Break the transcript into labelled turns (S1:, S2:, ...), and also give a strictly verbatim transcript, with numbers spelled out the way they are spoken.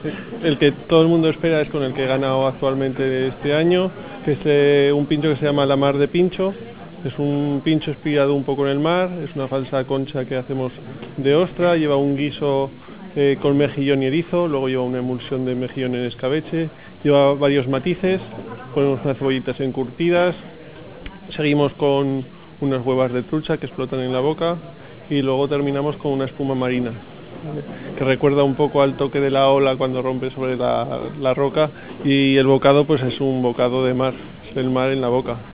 S1: El que todo el mundo espera es con el que he ganado actualmente este año, que es eh, un pincho que se llama la mar de pincho. Es un pincho inspirado un poco en el mar, es una falsa concha que hacemos de ostra, lleva un guiso eh, con mejillón y erizo, luego lleva una emulsión de mejillón en escabeche, lleva varios matices, ponemos unas cebollitas encurtidas, seguimos con unas huevas de trucha que explotan en la boca y luego terminamos con una espuma marina, que recuerda un poco al toque de la ola cuando rompe sobre la, la roca, y el bocado pues es un bocado de mar, es el mar en la boca.